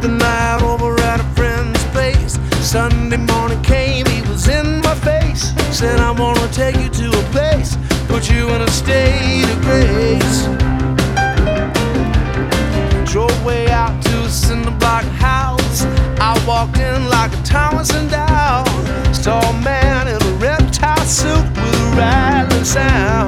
the night over at a friend's place. Sunday morning came, he was in my face. Said, I wanna take you to a place, put you in a state of grace. Drove way out to a cinder block house. I walked in like a Thomas and Dow. Saw a man in a reptile suit with a rattling sound.